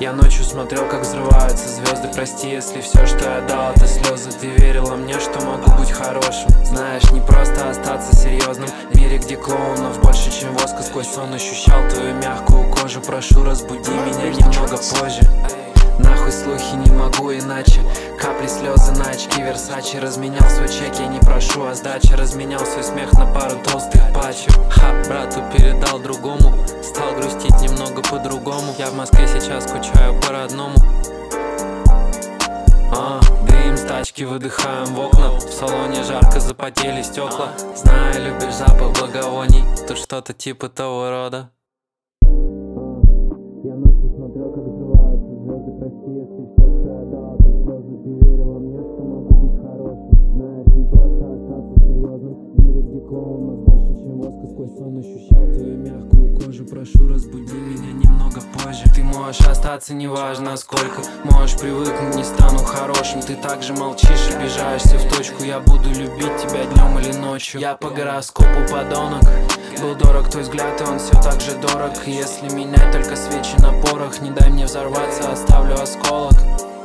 Я ночью смотрел, как взрываются звезды. Прости, если все, что я дал, это слезы. Ты верила мне, что могу быть хорошим. Знаешь, не просто остаться серьезным в мире, где клоунов больше, чем воска. Сквозь сон ощущал твою мягкую кожу. Прошу, разбуди меня немного позже. Нахуй слухи, не могу иначе. Капли, слезы на очки Версачи. Разменял свой чек, я не прошу о сдаче. Разменял свой смех на пару толстых патчев. Брату передал другому. Стал грустить немного по-другому. Я в Москве сейчас скучаю по-родному. Дым с тачки, выдыхаем в окна. В салоне жарко, запотели стекла. Знаю, любишь запах благовоний. Тут что-то типа того рода. Я ночью смотрел, как взрываются звезды. Прости, если все, что я дал, это слезы. Ты верила мне, что могу быть хорошим. Знаешь, не просто остаться серьезным в мире, где клоунов больше, чем воска. Сквозь сон ощущал твою мягкую кожу. Прошу, разбуди меня немного позже. Ты можешь остаться, неважно сколько. Можешь привыкнуть, не стану хорошим. Ты также молчишь, обижаешься в точку. Я буду любить тебя днем или ночью. Я по гороскопу подонок. Был дорог твой взгляд, и он все так же дорог. Если менять только свечи на порох, не дай мне взорваться, оставлю осколок.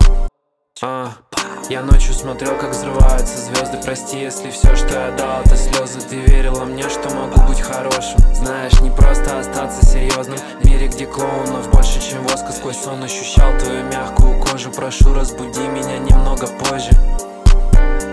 Я ночью смотрел, как взрываются звезды. Прости, если все, что я дал, это слезы. Ты верила мне, что могу быть хорошим. Знаешь, не просто остаться серьезным в мире, где клоунов больше, чем воска. Сквозь сон ощущал твою мягкую кожу. Прошу, разбуди меня немного позже.